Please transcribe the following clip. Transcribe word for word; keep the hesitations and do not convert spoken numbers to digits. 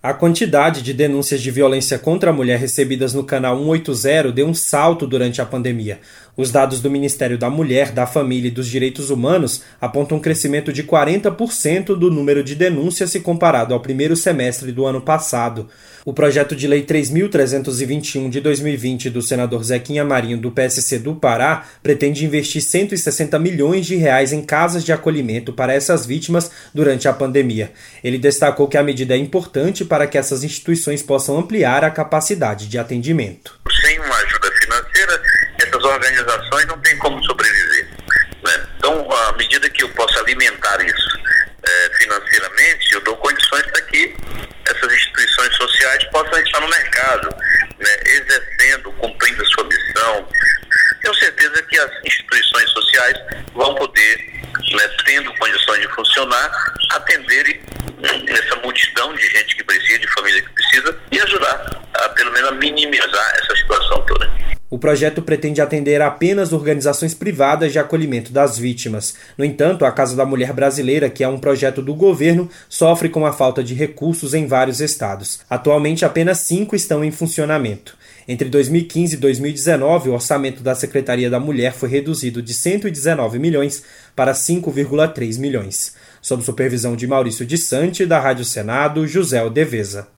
A quantidade de denúncias de violência contra a mulher recebidas no canal cento e oitenta deu um salto durante a pandemia. Os dados do Ministério da Mulher, da Família e dos Direitos Humanos apontam um crescimento de quarenta por cento do número de denúncias se comparado ao primeiro semestre do ano passado. O projeto de lei três mil trezentos e vinte e um de dois mil e vinte do senador Zequinha Marinho, do P S C do Pará, pretende investir cento e sessenta milhões de reais em casas de acolhimento para essas vítimas durante a pandemia. Ele destacou que a medida é importante para que essas instituições possam ampliar a capacidade de atendimento. Sem uma ajuda financeira, essas organizações não têm como sobreviver, né? Então, à medida que eu possa alimentar isso é, financeiramente, eu dou condições para que essas instituições sociais possam estar no mercado, né, exercendo, cumprindo a sua missão. Tenho certeza que as instituições sociais vão poder, né, tendo condições de funcionar, atender essa multidão de gente que precisa, de família que precisa, e ajudar a, pelo menos, a minimizar essa situação toda. O projeto pretende atender apenas organizações privadas de acolhimento das vítimas. No entanto, a Casa da Mulher Brasileira, que é um projeto do governo, sofre com a falta de recursos em vários estados. Atualmente, apenas cinco estão em funcionamento. Entre dois mil e quinze e dois mil e dezenove, o orçamento da Secretaria da Mulher foi reduzido de cento e dezenove milhões para cinco vírgula três milhões. Sob supervisão de Maurício de Sante, da Rádio Senado, José Odeveza.